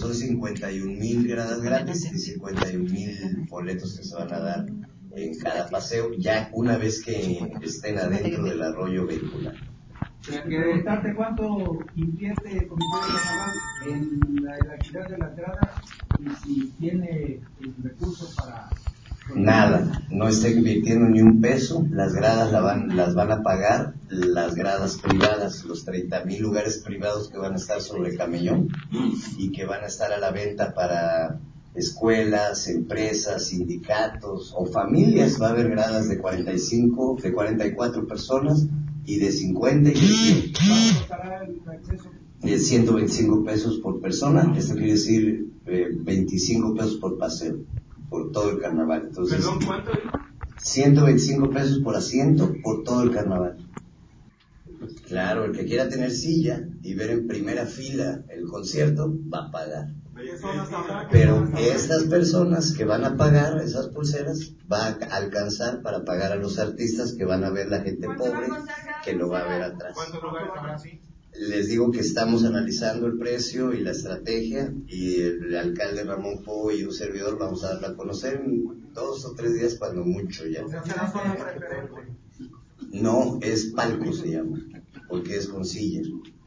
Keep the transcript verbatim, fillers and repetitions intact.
son cincuenta y un mil gradas gratis y cincuenta y un mil boletos que se van a dar en cada paseo, ya una vez que estén adentro del arroyo vehicular. Preguntarte cuánto invierte el Comité de Carnaval en la, la actividad de las gradas y si tiene el recurso para... Nada, no está invirtiendo ni un peso, las gradas la van, las van a pagar las gradas privadas, los treinta mil lugares privados que van a estar sobre Camellón y que van a estar a la venta para escuelas, empresas, sindicatos o familias. Va a haber gradas de cuarenta y cinco, de cuarenta y cuatro personas y de cincuenta y de cien. De ciento veinticinco pesos por persona, esto quiere decir eh, veinticinco pesos por paseo, por todo el carnaval. Entonces, ¿Perdón, cuánto? ciento veinticinco pesos por asiento por todo el carnaval. Claro, el que quiera tener silla y ver en primera fila el concierto va a pagar. Pero estas personas que van a pagar esas pulseras va a alcanzar para pagar a los artistas que van a ver la gente pobre que lo va a ver atrás. ¿Cuántos lugares habrá así? Les digo que estamos analizando el precio y la estrategia y el alcalde Ramón Po y un servidor vamos a darlo a conocer en dos o tres días cuando mucho ya. No, es palco se llama, porque es con sillas.